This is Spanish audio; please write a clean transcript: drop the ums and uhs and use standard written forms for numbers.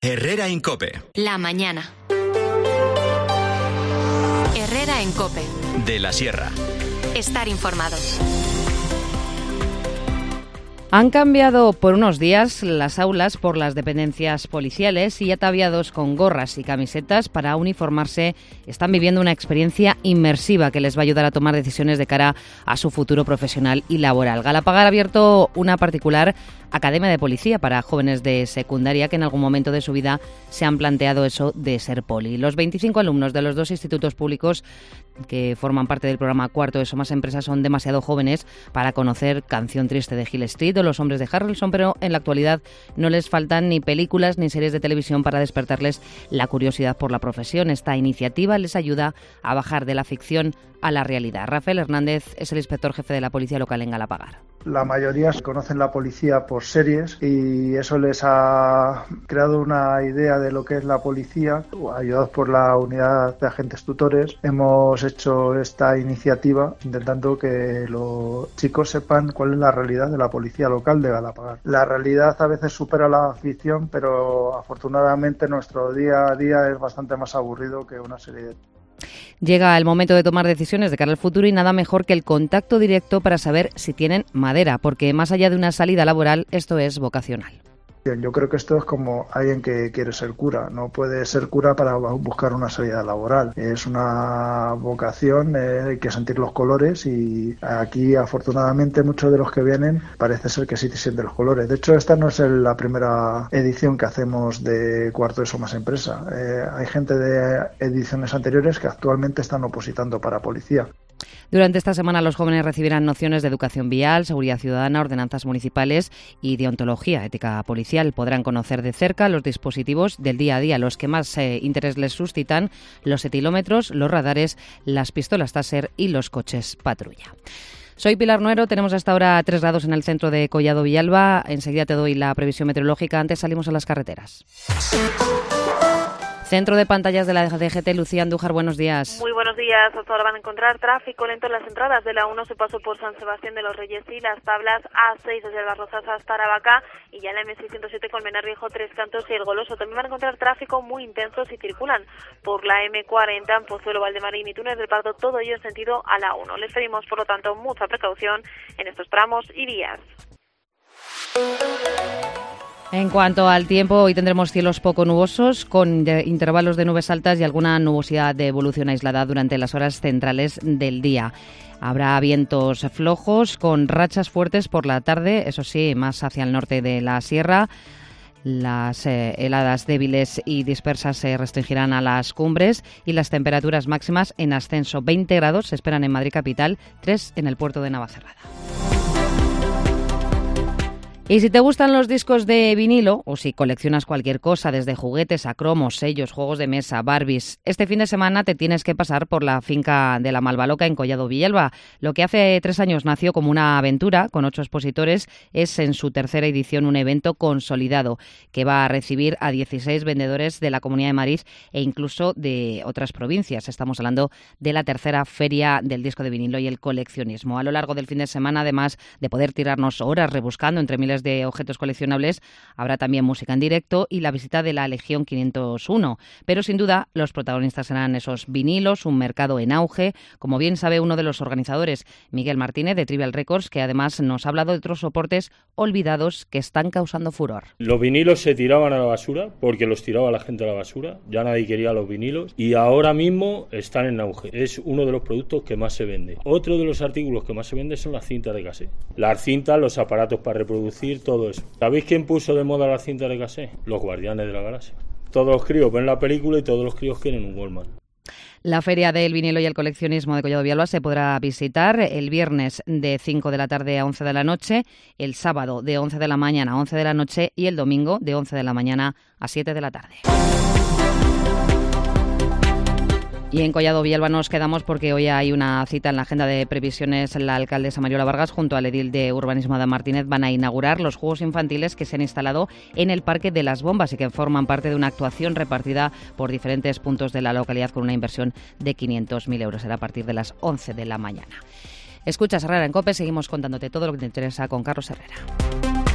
Herrera en COPE. La mañana. Herrera en COPE. De la Sierra. Estar informado. Han cambiado por unos días las aulas por las dependencias policiales y ataviados con gorras y camisetas para uniformarse están viviendo una experiencia inmersiva que les va a ayudar a tomar decisiones de cara a su futuro profesional y laboral. Galapagar ha abierto una particular academia de policía para jóvenes de secundaria que en algún momento de su vida se han planteado eso de ser poli. Los 25 alumnos de los dos institutos públicos que forman parte del programa Cuarto ESO más Empresas son demasiado jóvenes para conocer Canción Triste de Hill Street o Los Hombres de Harrelson, pero en la actualidad no les faltan ni películas ni series de televisión para despertarles la curiosidad por la profesión. Esta iniciativa les ayuda a bajar de la ficción a la realidad. Rafael Hernández es el inspector jefe de la Policía Local en Galapagar. La mayoría conocen la policía por series y eso les ha creado una idea de lo que es la policía. Ayudados por la unidad de agentes tutores, hemos hecho esta iniciativa intentando que los chicos sepan cuál es la realidad de la policía local de Galapagar. La realidad a veces supera la ficción, pero afortunadamente nuestro día a día es bastante más aburrido que una serie de... Llega el momento de tomar decisiones de cara al futuro y nada mejor que el contacto directo para saber si tienen madera, porque más allá de una salida laboral, esto es vocacional. Yo creo que esto es como alguien que quiere ser cura, no puede ser cura para buscar una salida laboral. Es una vocación, hay que sentir los colores y aquí afortunadamente muchos de los que vienen parece ser que sí sienten los colores. De hecho, esta no es la primera edición que hacemos de Cuarto ESO más Empresa. Hay gente de ediciones anteriores que actualmente están opositando para policía. Durante esta semana los jóvenes recibirán nociones de educación vial, seguridad ciudadana, ordenanzas municipales y deontología ética policial. Podrán conocer de cerca los dispositivos del día a día, los que más interés les suscitan, los etilómetros, los radares, las pistolas Taser y los coches patrulla. Soy Pilar Nuero, tenemos hasta ahora 3 grados en el centro de Collado Villalba. Enseguida te doy la previsión meteorológica, antes salimos a las carreteras. Centro de pantallas de la DGT, Lucía Andújar, buenos días. Muy buenos días. Hasta ahora van a encontrar tráfico lento en las entradas de la 1, se pasó por San Sebastián de los Reyes y las tablas A6 desde Las Rozas hasta Aravaca y ya en la M607 Colmenar Viejo, Tres Cantos y El Goloso. También van a encontrar tráfico muy intenso si circulan por la M40 en Pozuelo, Valdemarín y Túnez del Pardo, todo ello en sentido a la 1. Les pedimos, por lo tanto, mucha precaución en estos tramos y vías. En cuanto al tiempo, hoy tendremos cielos poco nubosos con intervalos de nubes altas y alguna nubosidad de evolución aislada durante las horas centrales del día. Habrá vientos flojos con rachas fuertes por la tarde, eso sí, más hacia el norte de la sierra. Las heladas débiles y dispersas se restringirán a las cumbres y las temperaturas máximas en ascenso. 20 grados se esperan en Madrid capital, 3 en el puerto de Navacerrada. Y si te gustan los discos de vinilo, o si coleccionas cualquier cosa, desde juguetes a cromos, sellos, juegos de mesa, Barbies, este fin de semana te tienes que pasar por la finca de la Malvaloca en Collado Villalba. Lo que hace 3 años nació como una aventura con 8 expositores es en su tercera edición un evento consolidado que va a recibir a 16 vendedores de la Comunidad de Madrid e incluso de otras provincias. Estamos hablando de la tercera feria del disco de vinilo y el coleccionismo. A lo largo del fin de semana, además de poder tirarnos horas rebuscando entre miles de objetos coleccionables, habrá también música en directo y la visita de la Legión 501. Pero sin duda los protagonistas serán esos vinilos, un mercado en auge, como bien sabe uno de los organizadores, Miguel Martínez de Trivial Records, que además nos ha hablado de otros soportes olvidados que están causando furor. Los vinilos se tiraban a la basura porque los tiraba la gente a la basura, ya nadie quería los vinilos y ahora mismo están en auge. Es uno de los productos que más se vende. Otro de los artículos que más se vende son las cintas de casete. Las cintas, los aparatos para reproducir, todo eso. ¿Sabéis quién puso de moda las cintas de casete? Los Guardianes de la Galaxia. Todos los críos ven la película y todos los críos quieren un Walkman. La Feria del Vinilo y el Coleccionismo de Collado Villalba se podrá visitar el viernes de 5 de la tarde a 11 de la noche, el sábado de 11 de la mañana a 11 de la noche y el domingo de 11 de la mañana a 7 de la tarde. Y en Collado Villalba nos quedamos porque hoy hay una cita en la agenda de previsiones. La alcaldesa Mariola Vargas junto al edil de urbanismo Adam Martínez van a inaugurar los juegos infantiles que se han instalado en el Parque de las Bombas y que forman parte de una actuación repartida por diferentes puntos de la localidad con una inversión de 500.000 euros. Será a partir de las 11 de la mañana. Escuchas Herrera en COPE, seguimos contándote todo lo que te interesa con Carlos Herrera.